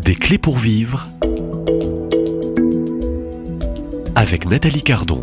Des clés pour vivre avec Nathalie Cardon.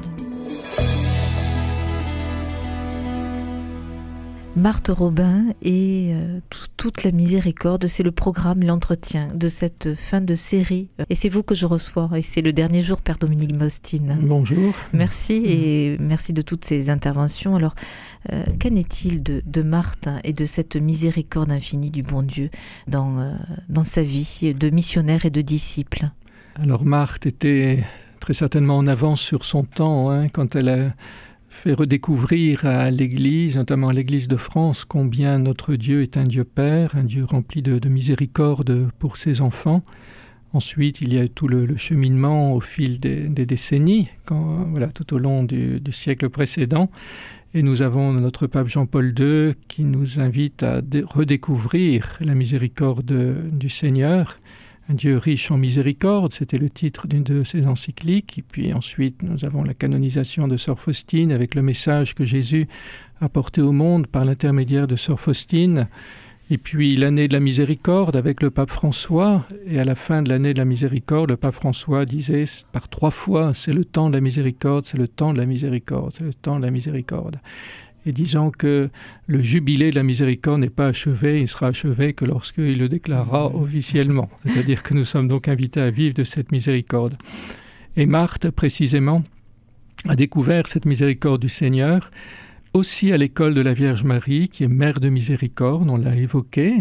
Marthe Robin et toute la miséricorde, c'est le programme, l'entretien de cette fin de série. Et c'est vous que je reçois, et c'est le dernier jour, Père Dominique Mostine. Bonjour. Merci, et merci de toutes ces interventions. Alors, qu'en est-il de Marthe et de cette miséricorde infinie du bon Dieu dans sa vie de missionnaire et de disciple? Alors Marthe était très certainement en avance sur son temps, quand elle a fait redécouvrir à l'Église, notamment à l'Église de France, combien notre Dieu est un Dieu Père, un Dieu rempli de miséricorde pour ses enfants. Ensuite, il y a tout le cheminement au fil des décennies, tout au long du siècle précédent. Et nous avons notre pape Jean-Paul II qui nous invite à redécouvrir la miséricorde du Seigneur. Un Dieu riche en miséricorde, c'était le titre d'une de ses encycliques. Et puis ensuite, nous avons la canonisation de Sœur Faustine avec le message que Jésus a porté au monde par l'intermédiaire de Sœur Faustine. Et puis l'année de la miséricorde avec le pape François. Et à la fin de l'année de la miséricorde, le pape François disait par 3 fois, c'est le temps de la miséricorde, c'est le temps de la miséricorde, c'est le temps de la miséricorde. Et disant que le jubilé de la miséricorde n'est pas achevé, il sera achevé que lorsqu'il le déclarera officiellement. C'est-à-dire que nous sommes donc invités à vivre de cette miséricorde. Et Marthe, précisément, a découvert cette miséricorde du Seigneur, aussi à l'école de la Vierge Marie, qui est mère de miséricorde, on l'a évoqué,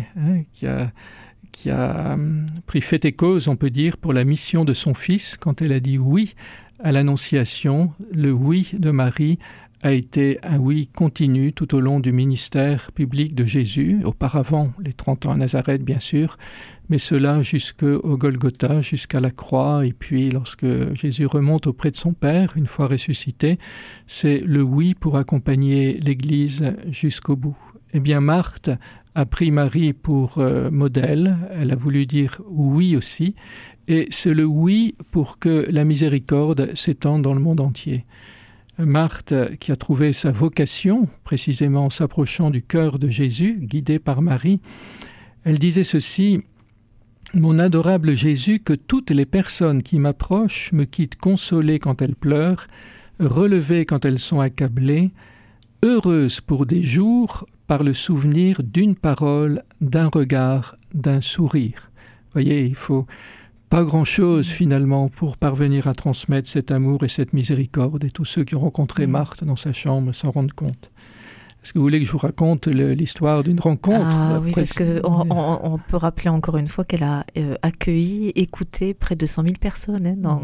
qui a pris fait et cause, on peut dire, pour la mission de son fils, quand elle a dit oui à l'Annonciation, le oui de Marie a été un oui continu tout au long du ministère public de Jésus, auparavant les 30 ans à Nazareth bien sûr, mais cela jusqu'au Golgotha, jusqu'à la croix, et puis lorsque Jésus remonte auprès de son Père, une fois ressuscité, c'est le oui pour accompagner l'Église jusqu'au bout. Eh bien Marthe a pris Marie pour modèle, elle a voulu dire oui aussi, et c'est le oui pour que la miséricorde s'étende dans le monde entier. Marthe, qui a trouvé sa vocation, précisément en s'approchant du cœur de Jésus, guidée par Marie, elle disait ceci: « Mon adorable Jésus, que toutes les personnes qui m'approchent me quittent consolées quand elles pleurent, relevées quand elles sont accablées, heureuses pour des jours par le souvenir d'une parole, d'un regard, d'un sourire. » Voyez, il faut pas grand-chose finalement pour parvenir à transmettre cet amour et cette miséricorde. Et tous ceux qui ont rencontré Marthe dans sa chambre s'en rendent compte. Est-ce que vous voulez que je vous raconte l'histoire d'une rencontre? Ah oui, parce qu'on peut rappeler encore une fois qu'elle a accueilli, écouté près de 100 000 personnes dans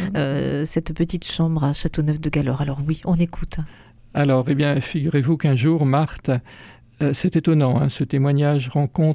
cette petite chambre à Châteauneuf-de-Galeur. Alors oui, on écoute. Alors, eh bien, figurez-vous qu'un jour, Marthe, c'est étonnant, ce témoignage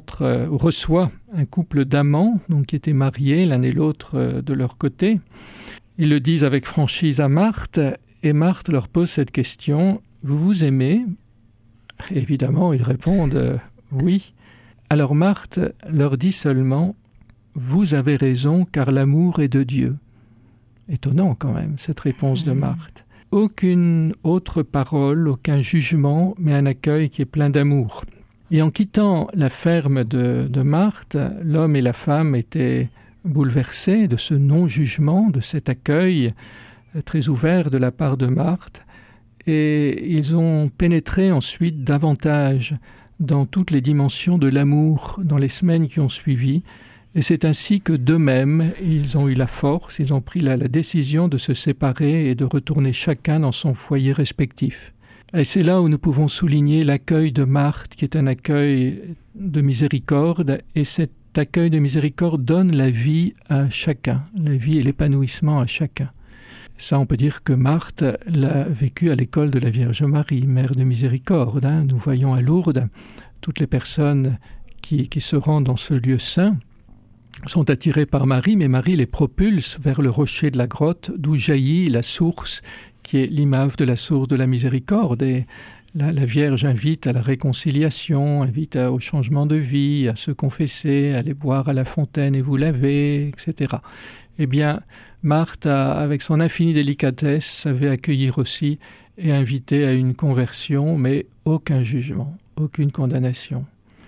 reçoit un couple d'amants donc, qui étaient mariés l'un et l'autre de leur côté. Ils le disent avec franchise à Marthe, et Marthe leur pose cette question: « Vous vous aimez ?» Évidemment, ils répondent « Oui ». Alors Marthe leur dit seulement « Vous avez raison, car l'amour est de Dieu ». Étonnant quand même, cette réponse de Marthe. Aucune autre parole, aucun jugement, mais un accueil qui est plein d'amour. Et en quittant la ferme de Marthe, l'homme et la femme étaient bouleversés de ce non-jugement, de cet accueil très ouvert de la part de Marthe, et ils ont pénétré ensuite davantage dans toutes les dimensions de l'amour dans les semaines qui ont suivi. Et c'est ainsi que d'eux-mêmes, ils ont eu la force, ils ont pris la décision de se séparer et de retourner chacun dans son foyer respectif. Et c'est là où nous pouvons souligner l'accueil de Marthe, qui est un accueil de miséricorde, et cet accueil de miséricorde donne la vie à chacun, la vie et l'épanouissement à chacun. Ça, on peut dire que Marthe l'a vécu à l'école de la Vierge Marie, mère de miséricorde. Nous voyons à Lourdes toutes les personnes qui se rendent dans ce lieu saint, sont attirés par Marie, mais Marie les propulse vers le rocher de la grotte d'où jaillit la source qui est l'image de la source de la miséricorde. Et la Vierge invite à la réconciliation, invite au changement de vie, à se confesser, à aller boire à la fontaine et vous laver, etc. Eh bien, Marthe, avec son infinie délicatesse, savait accueillir aussi et inviter à une conversion, mais aucun jugement, aucune condamnation.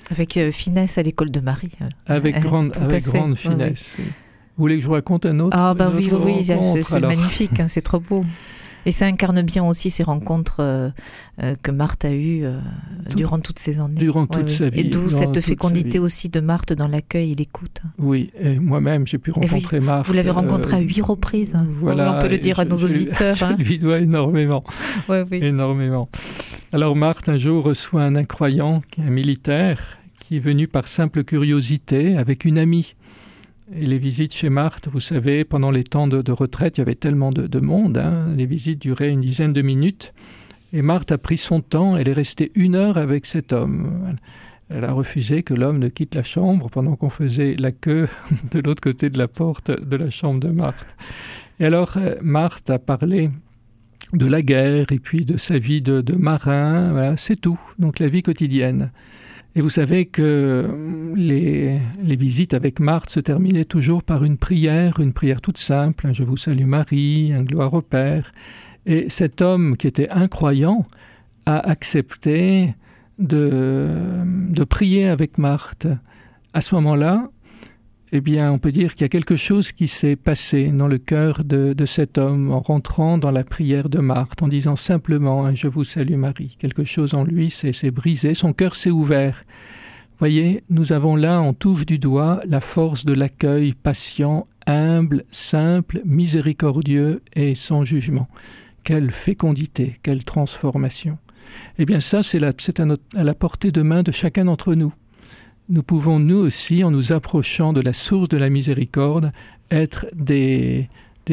Avec finesse à l'école de Marie. Avec grande finesse. Oui. Vous voulez que je vous raconte un autre? Oui, c'est magnifique, c'est trop beau. Et ça incarne bien aussi ces rencontres que Marthe a eues durant toutes ces années. Durant toute sa vie. Et d'où cette fécondité aussi de Marthe dans l'accueil et l'écoute. Oui, et moi-même j'ai pu rencontrer Marthe. Vous l'avez rencontrée à 8 reprises. Voilà, on peut le dire à nos auditeurs. Je lui dois énormément. Oui. Énormément. Alors Marthe un jour reçoit un incroyant, un militaire, qui est venu par simple curiosité avec une amie. Et les visites chez Marthe, vous savez, pendant les temps de retraite, il y avait tellement de monde, les visites duraient une dizaine de minutes. Et Marthe a pris son temps, elle est restée 1 heure avec cet homme. Elle a refusé que l'homme ne quitte la chambre pendant qu'on faisait la queue de l'autre côté de la porte de la chambre de Marthe. Et alors, Marthe a parlé de la guerre et puis de sa vie de marin, voilà, c'est tout, donc la vie quotidienne. Et vous savez que les visites avec Marthe se terminaient toujours par une prière toute simple, un « Je vous salue Marie », un « Gloire au Père ». Et cet homme qui était incroyant a accepté de prier avec Marthe. À ce moment-là, eh bien, on peut dire qu'il y a quelque chose qui s'est passé dans le cœur de cet homme en rentrant dans la prière de Marthe, en disant simplement « Je vous salue Marie ». Quelque chose en lui s'est brisé, son cœur s'est ouvert. Voyez, nous avons là, on touche du doigt, la force de l'accueil patient, humble, simple, miséricordieux et sans jugement. Quelle fécondité, quelle transformation. Eh bien ça, c'est à la portée de main de chacun d'entre nous. Nous pouvons, nous aussi, en nous approchant de la source de la miséricorde, être des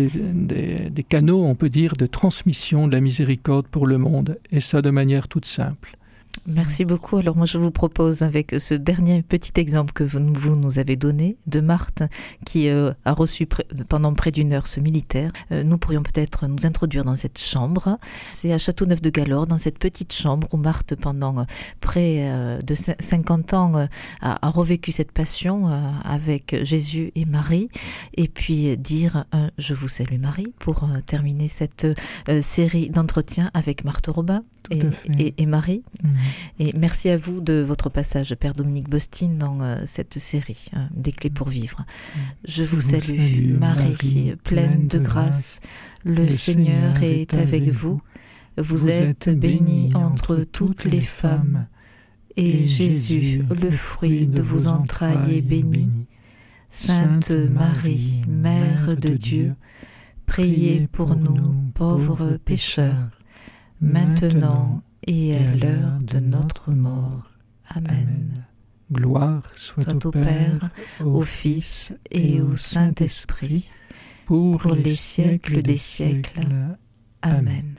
canaux, on peut dire, de transmission de la miséricorde pour le monde, et ça de manière toute simple. Merci beaucoup. Alors moi je vous propose avec ce dernier petit exemple que vous nous avez donné de Marthe qui a reçu pendant près d'1 heure ce militaire. Nous pourrions peut-être nous introduire dans cette chambre. C'est à Châteauneuf-de-Galorre, dans cette petite chambre où Marthe pendant près de 50 ans a revécu cette passion avec Jésus et Marie, et puis dire « Je vous salue Marie » pour terminer cette série d'entretiens avec Marthe Robin et Marie. Et merci à vous de votre passage, Père Dominique Bostine, dans cette série des clés pour vivre. Je vous salue, Marie, pleine de grâce. Le Seigneur est avec vous. Vous êtes bénie entre toutes les femmes. Et Jésus, le fruit de vos entrailles, est béni. Sainte Marie, Mère de Dieu, priez pour nous, pauvres pécheurs, maintenant et à l'heure de notre mort. Amen. Gloire soit au Père, au Fils et au Saint-Esprit, pour les siècles des siècles. Amen.